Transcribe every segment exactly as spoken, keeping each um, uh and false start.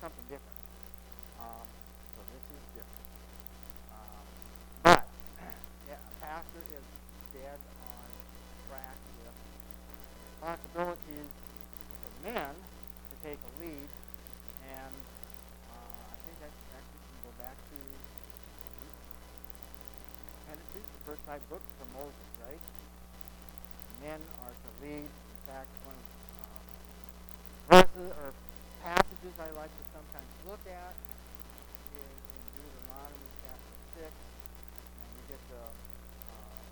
something different. Um, so this is different. Um, but yeah, a pastor is dead on track with responsibilities for men to take a lead, and uh, I think that actually can go back to Pentateuch, the first five books from Moses, right? Men are to lead. In fact, one of uh, verses or passages I like to sometimes look at is in Deuteronomy chapter six, and we get the uh,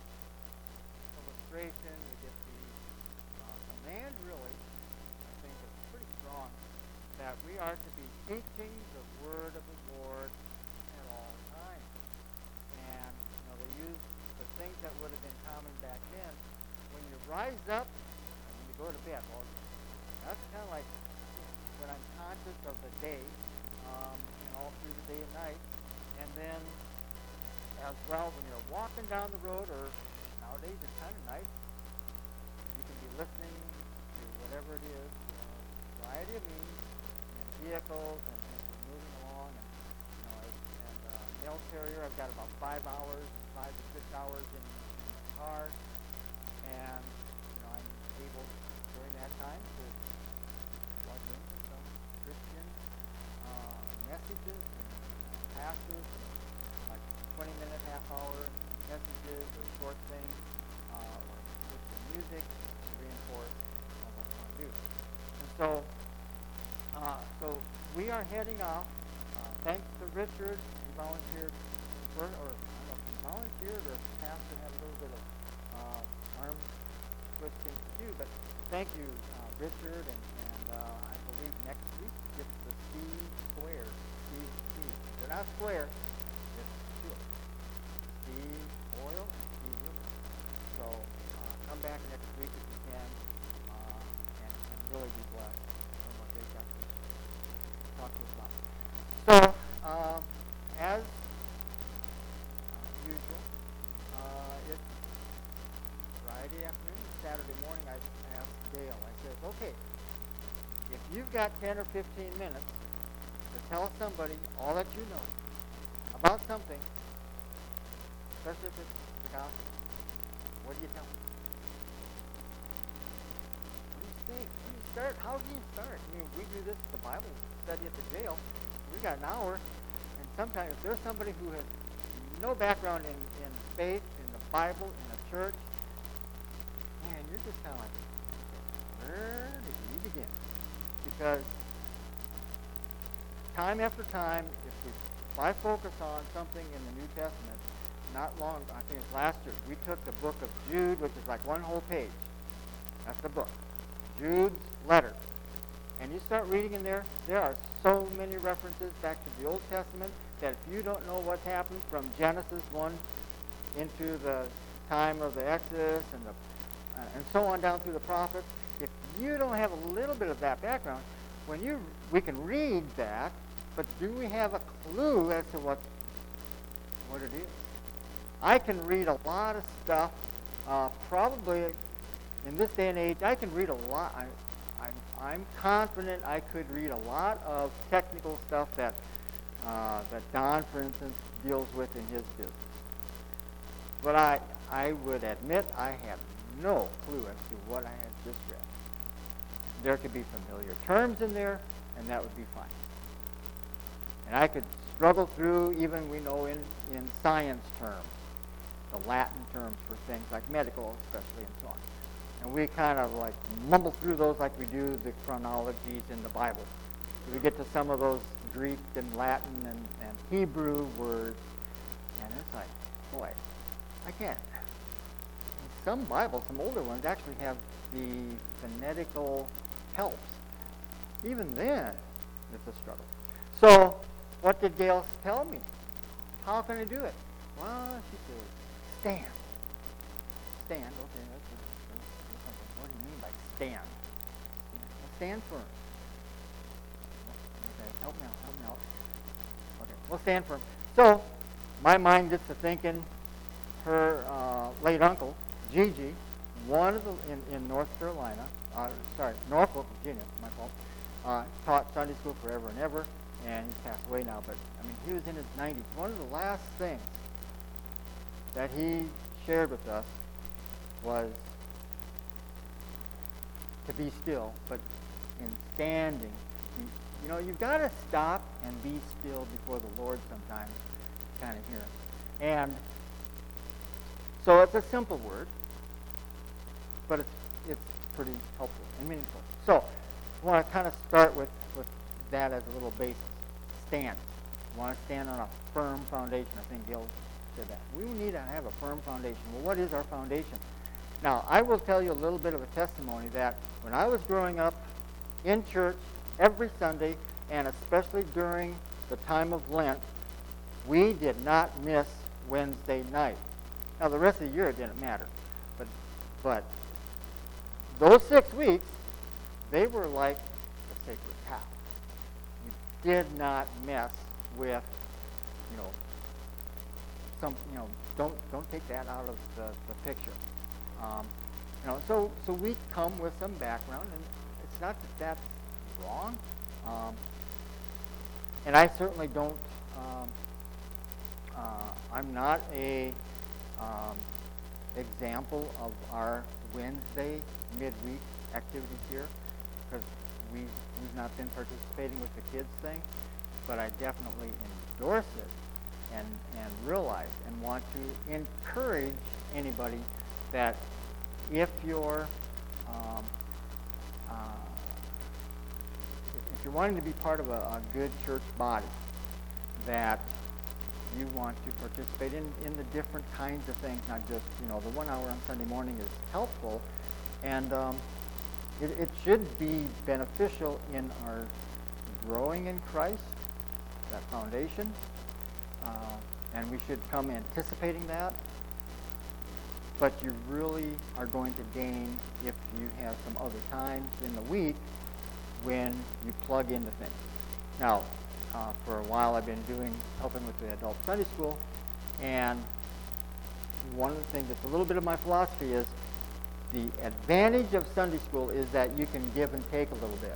illustration, we get the uh, command, really, I think it's pretty strong, that we are to be teaching the word of the Lord at all times. And, you know, they use the things that would have been common back then. When you rise up and when you go to bed, well, that's kind of like when I'm conscious of the day, um, and all through the day and night. And then, as well, when you're walking down the road, or nowadays it's kind of nice, you can be listening to whatever it is, you know, a variety of means, and vehicles, and as we're moving along. And, you know, as, as a mail carrier, I've got about five hours, five to six hours in, in the car. And, you know, I'm able during that time to plug into some Christian uh, messages and uh, pastors, and like twenty minute, half hour messages or short things, uh, or Christian music to reinforce uh, what we want to do. And so, uh, so we are heading off. Uh, thanks to Richard, he volunteered, for, or I don't know if he volunteered or if the pastor had a little bit of uh, arm twisting to do, but thank you, uh, Richard, and, and uh, I believe next week it's the C squared, C, C. They're not square, it's two. C oil, C river. So uh, come back next week if you can, uh, and, and really be blessed from what they've got to talk to us about. So, uh, as uh, usual, uh, it's Friday afternoon, Saturday morning. I asked Dale, I said, okay, if you've got ten or fifteen minutes to tell somebody all that you know about something, especially if it's the gospel, what do you tell them? What do you think? How do you start? How do you start? I mean, we do this at the Bible study at the jail. We got an hour, and sometimes if there's somebody who has no background in, in faith, in the Bible, in the church, man, you're just kind of like, where did we begin? Because time after time, if, we, if I focus on something in the New Testament, not long, I think it was last year, we took the book of Jude, which is like one whole page. That's the book. Jude's letter. And you start reading in there, there are so many references back to the Old Testament that if you don't know what's happened from Genesis one into the time of the Exodus and the uh, and so on down through the prophets, if you don't have a little bit of that background, when you we can read that, but do we have a clue as to what what it is? I can read a lot of stuff. Uh, probably in this day and age, I can read a lot. I, I'm, I'm confident I could read a lot of technical stuff that uh, that Don, for instance, deals with in his business. But I I would admit I have no clue as to what I had just read. There could be familiar terms in there, and that would be fine. And I could struggle through even, we know, in, in science terms, the Latin terms for things like medical, especially, and so on. And we kind of like mumble through those like we do the chronologies in the Bible. We get to some of those Greek and Latin and, and Hebrew words, and it's like, boy, I can't. Some Bibles, some older ones, actually have the phonetical helps. Even then, it's a struggle. So, what did Gail tell me? How can I do it? Well, she said, stand. Stand, okay, that's, that's something. What do you mean by stand? Well, stand firm. Okay, help me out, help me out. Okay, well, stand firm. So, my mind gets to thinking, her uh, late uncle, Gigi, one of the, in, in North Carolina, uh, sorry, Norfolk, Virginia, my fault, uh, taught Sunday school forever and ever, and he's passed away now, but I mean, he was in his nineties. One of the last things that he shared with us was to be still, but in standing. You, you know, you've got to stop and be still before the Lord sometimes, kind of here. And so it's a simple word, but it's it's pretty helpful and meaningful. So I want to kind of start with, with that as a little basis. Stand. You want to stand on a firm foundation. I think Gil said that. We need to have a firm foundation. Well, what is our foundation? Now, I will tell you a little bit of a testimony that when I was growing up in church every Sunday, and especially during the time of Lent, we did not miss Wednesday night. Now, the rest of the year it didn't matter. But, but those six weeks, they were like a sacred cow. You did not mess with, you know, some, you know, don't don't take that out of the, the picture. Um, you know, so so we come with some background, and it's not that that's wrong. Um, and I certainly don't. Um, uh, I'm not a um, example of our Wednesday midweek activities here, because we we've not been participating with the kids thing, but I definitely endorse it and and realize and want to encourage anybody that if you're um, uh, if you're wanting to be part of a, a good church body, that you want to participate in, in the different kinds of things, not just, you know, the one hour on Sunday morning is helpful, and um, it, it should be beneficial in our growing in Christ, that foundation, uh, and we should come anticipating that. But you really are going to gain if you have some other times in the week when you plug into things. Now, uh, for a while I've been doing, helping with the adult Sunday school, and one of the things that's a little bit of my philosophy is the advantage of Sunday school is that you can give and take a little bit.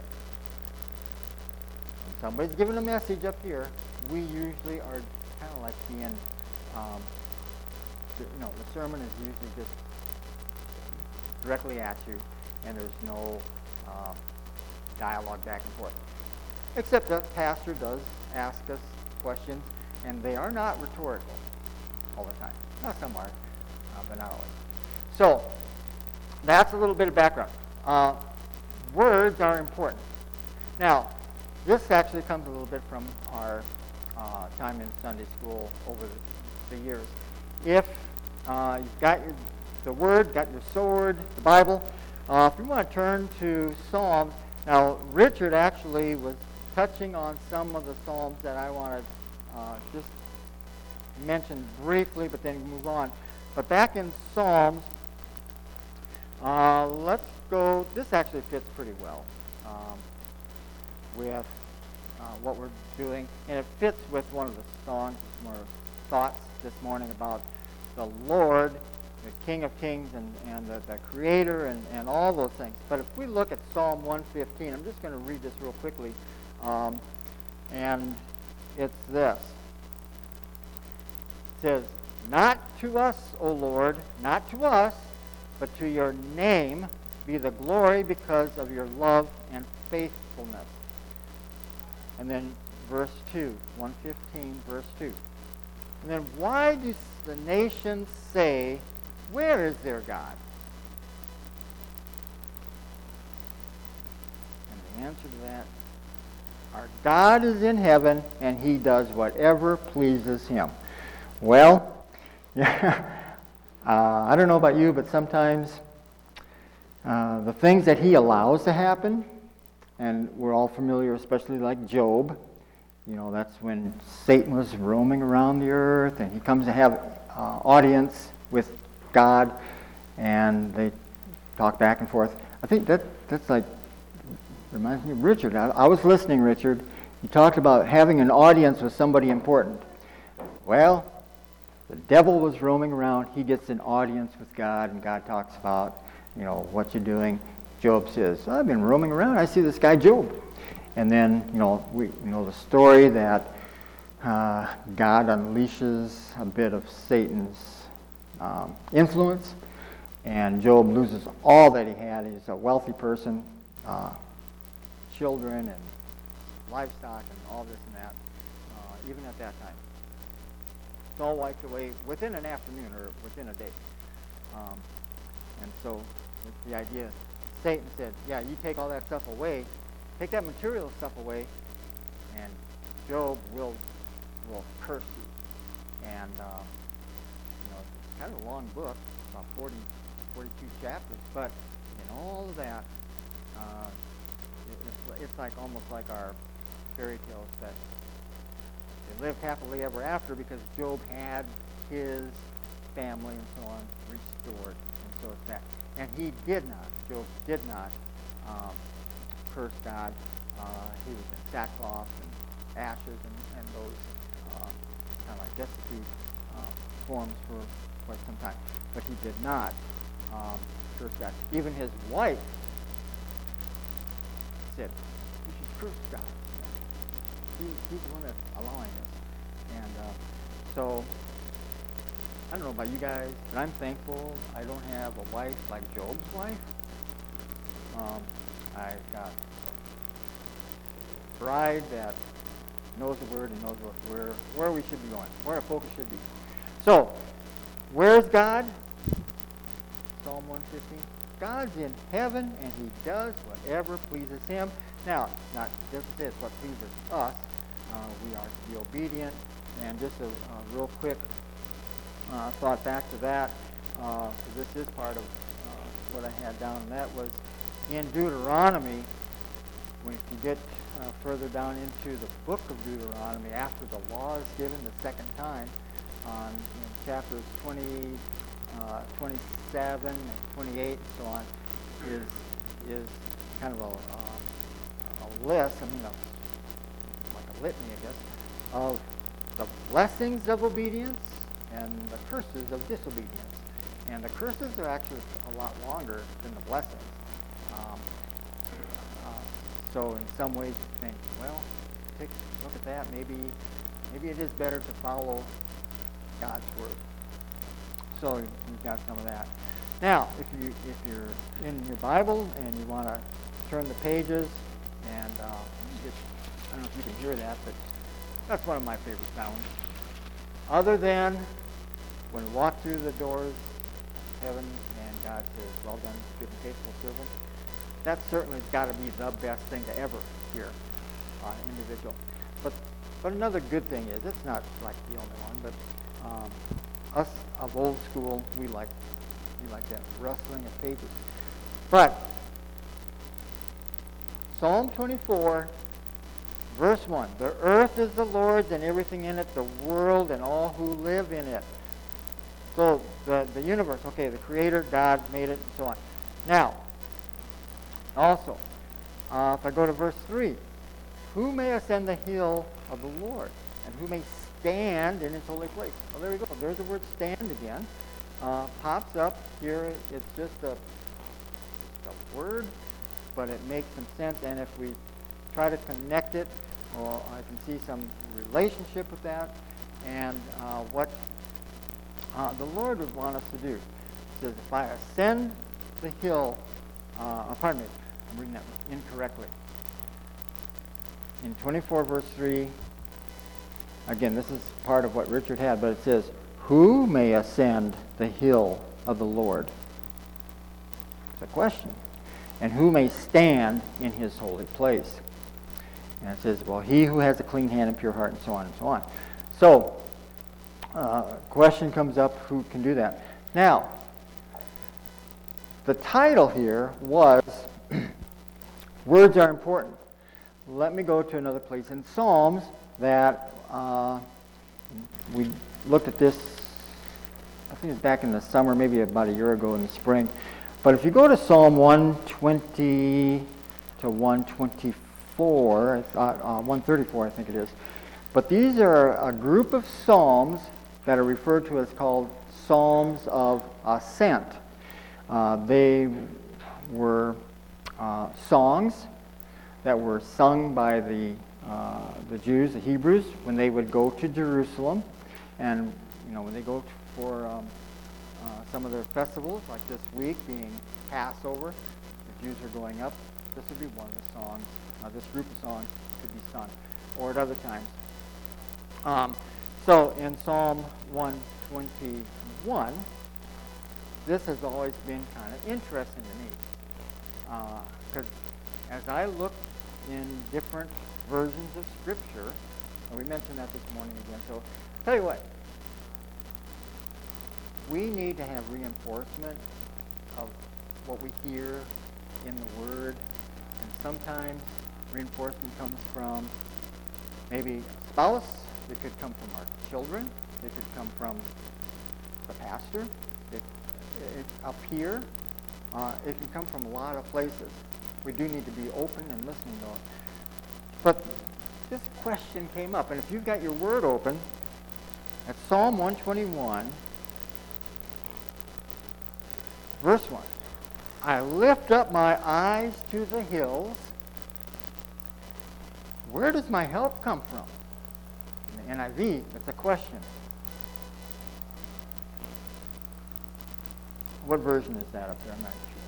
When somebody's giving a message up here, we usually are kind of like being, um, you know, the sermon is usually just directly at you, and there's no um, dialogue back and forth. Except the pastor does ask us questions, and they are not rhetorical all the time. Now, some are, uh, but not always. So, that's a little bit of background. Uh, words are important. Now, this actually comes a little bit from our uh, time in Sunday school over the, the years. If uh, you've got your, the Word, got your sword, the Bible, uh, if you want to turn to Psalms, now Richard actually was touching on some of the Psalms that I want to uh, just mention briefly, but then move on. But back in Psalms, uh, let's go, this actually fits pretty well um, with uh, what we're doing, and it fits with one of the songs, more thoughts this morning about the Lord, the King of Kings, and, and the, the Creator, and, and all those things. But if we look at Psalm one fifteen, I'm just going to read this real quickly, um, and it's this. It says, "Not to us, O Lord, not to us, but to your name be the glory because of your love and faithfulness." And then verse two, one fifteen, verse two. "And then why do the nations say, where is their God?" And the answer to that, our God is in heaven, and he does whatever pleases him. Well, yeah, uh, I don't know about you, but sometimes uh, the things that he allows to happen, and we're all familiar, especially like Job, you know, that's when Satan was roaming around the earth, and he comes to have uh, audience with God, and they talk back and forth. I think that that's like, reminds me of Richard. I, I was listening, Richard. You talked about having an audience with somebody important. Well, the devil was roaming around. He gets an audience with God, and God talks about, you know, what you're doing. Job says, "I've been roaming around. I see this guy Job." And then, you know, we you know the story that uh, God unleashes a bit of Satan's um, influence, and Job loses all that he had. He's a wealthy person, uh, children and livestock and all this and that, uh, even at that time. It's all wiped away within an afternoon or within a day. Um, and so it's the idea, Satan said, yeah, you take all that stuff away, take that material stuff away, and Job will will curse you. And, uh, you know, it's kind of a long book, about forty, forty-two chapters, but in all of that, uh, it, it's, it's like almost like our fairy tales that they lived happily ever after because Job had his family and so on restored. And so it's that. And he did not, Job did not um, curse God. Uh, he was in sackcloth and ashes and, and those uh, kind of like destitute uh, forms for quite some time. But he did not um, curse God. Even his wife said, you should curse God. He, he's the one that's allowing this. And uh, so, I don't know about you guys, but I'm thankful I don't have a wife like Job's wife. Um, I've got a bride that knows the Word and knows what, where, where we should be going, where our focus should be. So, where's God? Psalm one fifteen. God's in heaven, and he does whatever pleases him. Now, not just this, what pleases us. Uh, we are to be obedient. And just a, a real quick uh, thought back to that, because uh, this is part of uh, what I had down, and that was in Deuteronomy. When if you get uh, further down into the book of Deuteronomy, after the law is given the second time, on in chapters twenty, uh, twenty-seven, and twenty-eight, and so on, is is kind of a, uh, a list. I mean, a, like a litany, I guess, of the blessings of obedience and the curses of disobedience. And the curses are actually a lot longer than the blessings. Um, uh, so in some ways you think, well, take a look at that. Maybe, maybe it is better to follow God's word. So you've got some of that. Now, if you if you're in your Bible and you want to turn the pages, and uh, just, I don't know if you can hear that, but that's one of my favorite sounds. Other than when we walk through the doors of heaven and God says, well done, good and faithful servant, that certainly has got to be the best thing to ever hear on an individual. But but another good thing is, it's not like the only one, but um, us of old school, we like we like that rustling of pages. But Psalm twenty-four, verse one, the earth is the Lord's and everything in it, the world and all who live in it. So the, the universe, okay, the Creator, God made it, and so on. Now, also, uh, if I go to verse three, who may ascend the hill of the Lord, and who may stand in his holy place? Well, there we go. There's the word stand again. Uh, pops up here. It's just a, just a word, but it makes some sense, and if we try to connect it, or I can see some relationship with that, and uh, what uh, the Lord would want us to do. It says, if I ascend the hill, uh, pardon me, I'm reading that incorrectly. In twenty-four, verse three, again, this is part of what Richard had, but it says, who may ascend the hill of the Lord? It's a question. And who may stand in his holy place? And it says, well, he who has a clean hand and pure heart, and so on and so on. So, uh, question comes up, who can do that? Now, the title here was, words are important. Let me go to another place in Psalms that uh, we looked at this, I think it's back in the summer, maybe about a year ago in the spring. But if you go to Psalm one twenty to one twenty-four, uh, uh, one thirty-four I think it is, but these are a group of psalms that are referred to as called Psalms of Ascent. Uh, they were uh, songs that were sung by the uh, the Jews, the Hebrews, when they would go to Jerusalem, and you know when they go for um, uh, some of their festivals, like this week being Passover, the Jews are going up. This would be one of the songs. Uh, this group of songs could be sung, or at other times. Um, so in Psalm one twenty-one, this has always been kind of interesting to me, because uh, as I look in different versions of Scripture, and we mentioned that this morning again, so tell you what, we need to have reinforcement of what we hear in the Word, and sometimes reinforcement comes from maybe a spouse, it could come from our children, it could come from the pastor, it, it, up here, uh, it can come from a lot of places. We do need to be open and listening to it. But this question came up, and if you've got your Word open, at Psalm one twenty-one, verse one, I lift up my eyes to the hills. Where does my help come from? In the N I V, it's a question. What version is that up there? I'm not sure.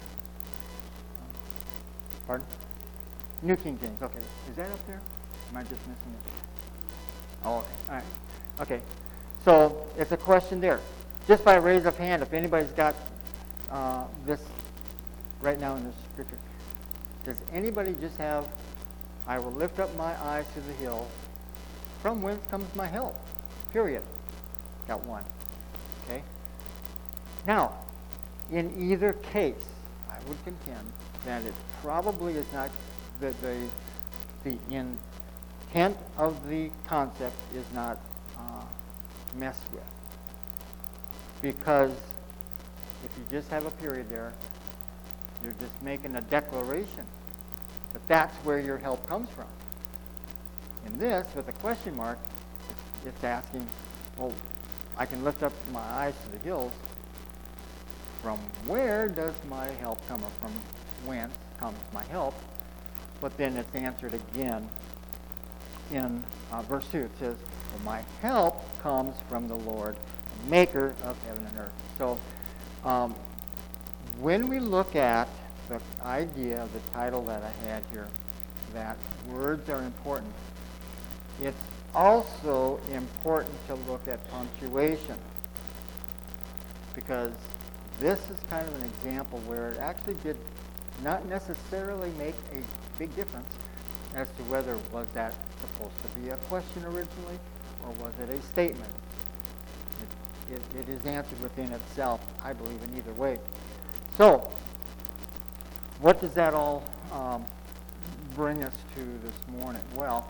Pardon? New King James. Okay. Is that up there? Am I just missing it? Oh, okay. All right. Okay. So it's a question there. Just by raise of hand, if anybody's got uh, this right now in the Scripture, does anybody just have, I will lift up my eyes to the hill, from whence comes my help? Period. Got one. Okay? Now, in either case, I would contend that it probably is not, the, the, the intent of the concept is not uh, messed with. Because if you just have a period there, you're just making a declaration that that's where your help comes from. In this, with a question mark, it's asking, well, I can lift up my eyes to the hills. From where does my help come, or from whence comes my help? But then it's answered again in uh, verse two. It says, well, my help comes from the Lord, the maker of heaven and earth. So um, when we look at the idea of the title that I had here, that words are important, it's also important to look at punctuation, because this is kind of an example where it actually did not necessarily make a big difference as to whether was that supposed to be a question originally or was it a statement. It, it, it is answered within itself, I believe, in either way. So, what does that all um, bring us to this morning? Well,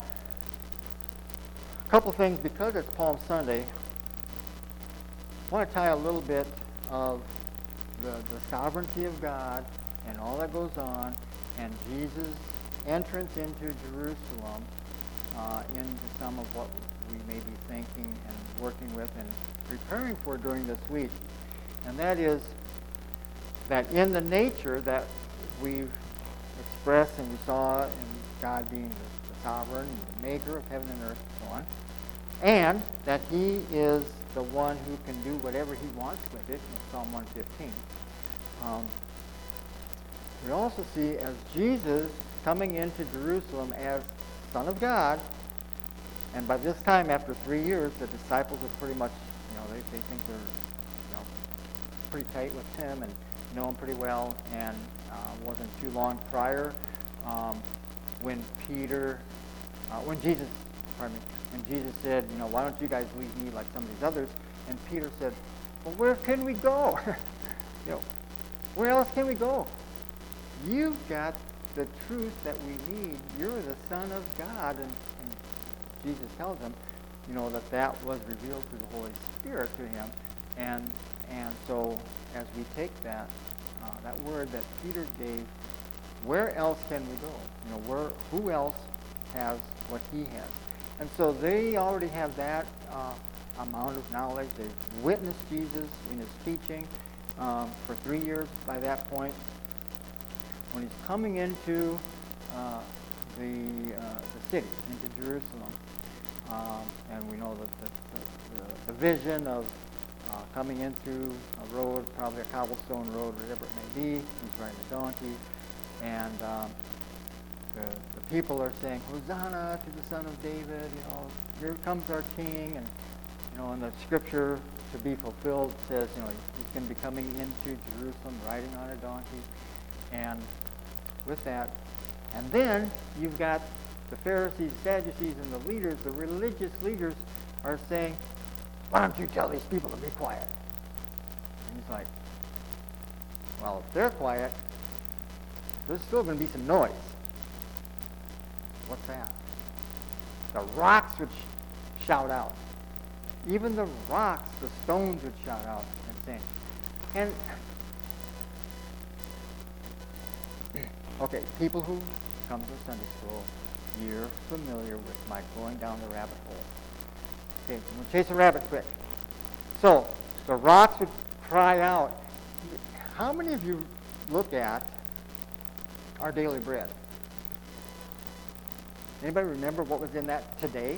a couple things. Because it's Palm Sunday, I want to tie a little bit of the, the sovereignty of God and all that goes on, and Jesus' entrance into Jerusalem uh, into some of what we may be thinking and working with and preparing for during this week. And that is that in the nature that we've expressed and we saw in God being the, the sovereign and the maker of heaven and earth and so on, and that he is the one who can do whatever he wants with it in Psalm one fifteen. Um, we also see as Jesus coming into Jerusalem as Son of God, and by this time, after three years, the disciples are pretty much, you know, they, they think they're, you know, pretty tight with him and know him pretty well, and uh, wasn't too long prior um, when Peter, uh, when Jesus, pardon me, when Jesus said, you know, why don't you guys leave me like some of these others? And Peter said, well, where can we go? you know, where else can we go? You've got the truth that we need. You're the Son of God. And, and Jesus tells him, you know, that that was revealed through the Holy Spirit to him. And and so as we take that, uh, that word that Peter gave, where else can we go? You know, where, who else has what he has? And so they already have that uh, amount of knowledge. They've witnessed Jesus in his teaching um, for three years by that point. When he's coming into uh, the uh, the city, into Jerusalem. Um, and we know that the, the, the, the vision of uh, coming into a road, probably a cobblestone road, whatever it may be. He's riding a donkey. And um, the, the people are saying, Hosanna to the Son of David, you know, here comes our King. And, you know, in the scripture to be fulfilled says, you know, he's going to be coming into Jerusalem riding on a donkey. And with that, and then you've got the Pharisees, Sadducees, and the leaders, the religious leaders are saying, why don't you tell these people to be quiet? And he's like, well, if they're quiet, there's still going to be some noise. What's that? The rocks would sh- shout out. Even the rocks, the stones would shout out and sing. And, okay, people who come to Sunday school, you're familiar with my going down the rabbit hole. Okay, we'll chase a rabbit quick. So, the rocks would cry out. How many of you look at our daily bread? Anybody remember what was in that today?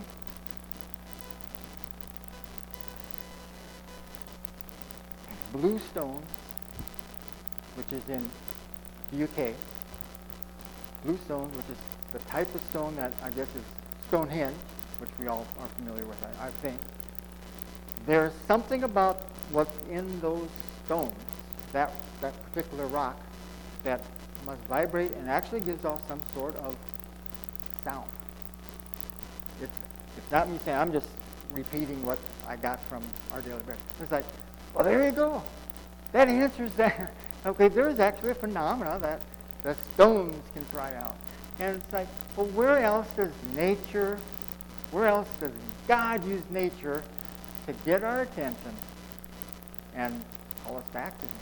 Blue stone, which is in the U K. Blue stone, which is the type of stone that I guess is Stonehenge, which we all are familiar with, I, I think. There's something about what's in those stones, that, that particular rock, that must vibrate and actually gives off some sort of sound. It's, it's not me saying, I'm just repeating what I got from our daily bread. It's like, well, there you go. That answers that. Okay, there's actually a phenomena that the stones can cry out. And it's like, well, where else does nature, where else does God use nature to get our attention and call us back to Him?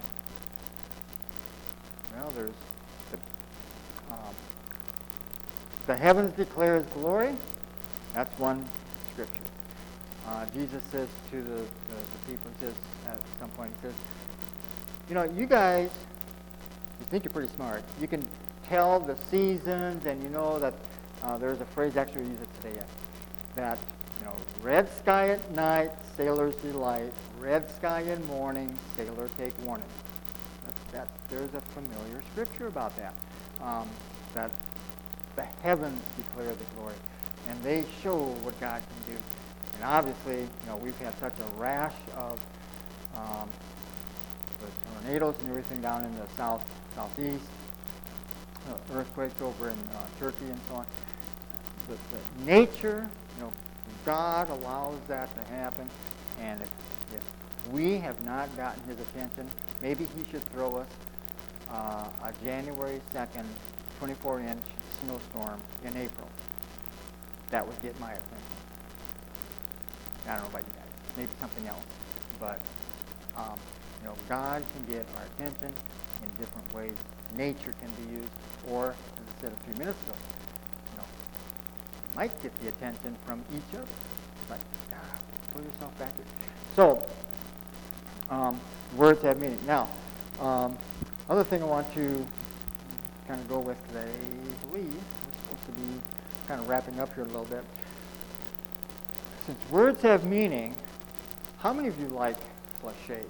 Well, there's the, um, the heavens declare His glory. That's one scripture. Uh, Jesus says to the, the, the people, he says at some point, he says, you know, you guys, you think you're pretty smart. You can tell the seasons, and you know that uh, there's a phrase, actually we use it today, that, you know, red sky at night, sailor's delight. Red sky in morning, sailor take warning. That, that, there's a familiar scripture about that. Um, that the heavens declare the glory, and they show what God can do. And obviously, you know, we've had such a rash of um, the tornadoes and everything down in the south, southeast, uh, earthquakes over in uh, Turkey and so on. The, the nature, you know, God allows that to happen, and if, if we have not gotten His attention, maybe He should throw us uh, a January second, twenty-four inch snowstorm in April. That would get my attention. I don't know about you guys. Maybe something else. But, um, you know, God can get our attention in different ways. Nature can be used. Or, as I said a few minutes ago, you know, might get the attention from each other. Like, ah, pull yourself back here. So, um, words have meaning. Now, um, other thing I want to kind of go with today, I believe, we're supposed to be kind of wrapping up here a little bit. Since words have meaning, how many of you like cliches?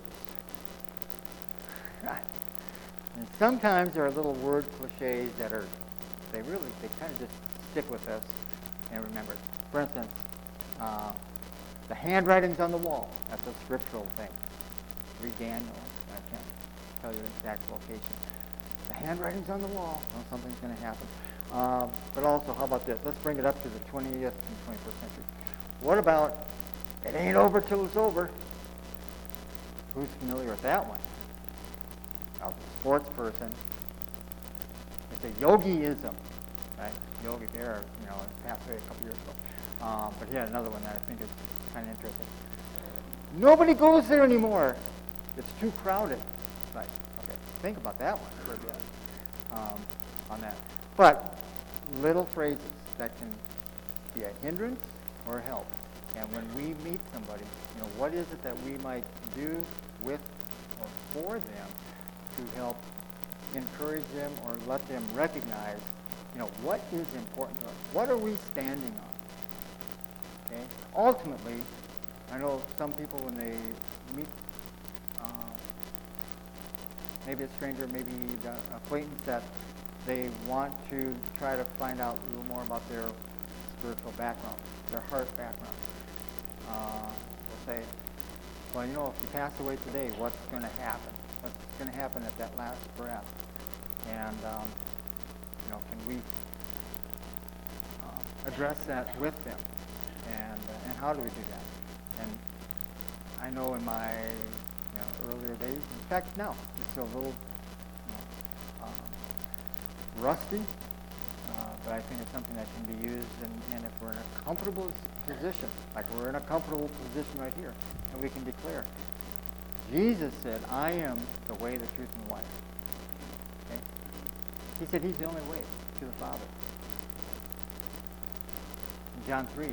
And sometimes there are little word cliches that are, they really, they kind of just stick with us and remember it. For instance, uh, the handwriting's on the wall. That's a scriptural thing. Read Daniel. I can't tell you the exact location. The handwriting's on the wall. Well, something's going to happen. Um, but also, how about this? Let's bring it up to the twentieth and twenty-first century. What about, it ain't over till it's over? Who's familiar with that one? I was a sports person. It's a yogiism, right? Yogi Berra, you know, passed away a couple years ago. Um, but he had another one that I think is kind of interesting. Nobody goes there anymore. It's too crowded. Right. Okay. Think about that one for a bit um, on that. But little phrases that can be a hindrance or a help. And when we meet somebody, you know, what is it that we might do with or for them to help encourage them or let them recognize, You know, what is important to us? What are we standing on? Okay. Ultimately, I know some people when they meet uh, maybe a stranger, maybe the acquaintance, that they want to try to find out a little more about their spiritual background, their heart background. Uh, they'll say, well, you know, if you pass away today, what's going to happen? What's going to happen at that last breath? And, um, you know, can we uh, address that with them? And uh, and how do we do that? And I know in my you know, earlier days, in fact, now, it's a little you know, um, rusty, uh, but I think it's something that can be used, and, and if we're in a comfortable position, like we're in a comfortable position right here, and we can declare, Jesus said, I am the way, the truth, and the life. Okay? He said he's the only way to the Father. In John three,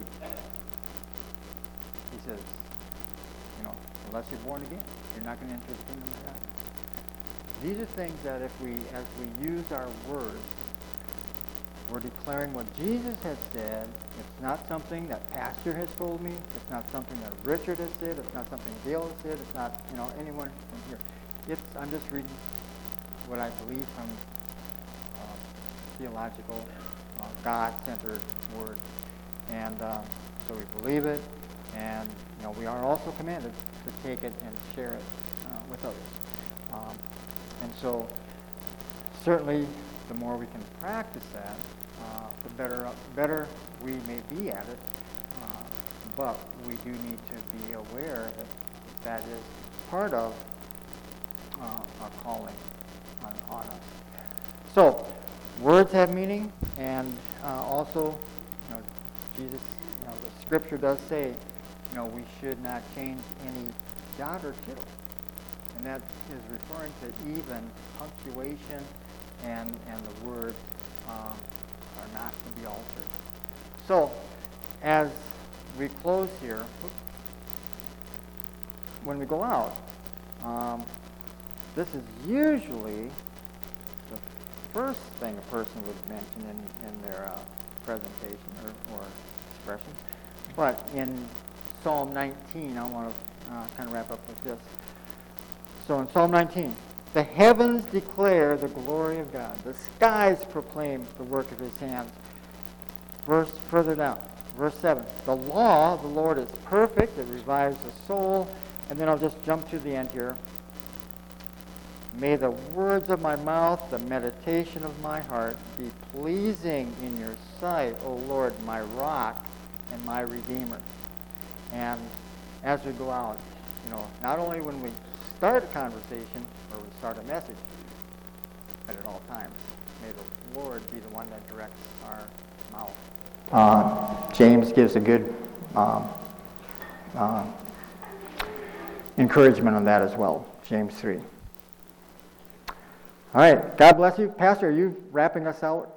he says, you know, unless you're born again, you're not going to enter the kingdom of God. These are things that if we, as we use our words, we're declaring what Jesus has said. It's not something that Pastor has told me. It's not something that Richard has said. It's not something Dale has said. It's not, you know, anyone from here. It's, I'm just reading what I believe from uh, theological, uh, God-centered word. And um, so we believe it, and you know we are also commanded to take it and share it uh, with others. Um, and so certainly the more we can practice that, uh, the better better we may be at it. Uh, but we do need to be aware that that is part of uh, our calling on, on us. So words have meaning, and uh, also, you know, Jesus, you know, the Scripture does say, you know, we should not change any jot or tittle, and that is referring to even punctuation and and the words uh, are not to be altered. So, as we close here, when we go out, um, this is usually the first thing a person would mention in in their uh, presentation or, or expression. But in Psalm nineteen, I want to uh, kind of wrap up with this. So in Psalm nineteen, the heavens declare the glory of God. The skies proclaim the work of his hands. Verse further down, verse seven. The law of the Lord is perfect. It revives the soul. And then I'll just jump to the end here. May the words of my mouth, the meditation of my heart, be pleasing in your sight, O Lord, my rock and my redeemer. And as we go out, you know, not only when we start a conversation or we start a message, but at all times, may the Lord be the one that directs our mouth. Uh, James gives a good um, uh, encouragement on that as well, James three. All right, God bless you. Pastor, are you wrapping us out?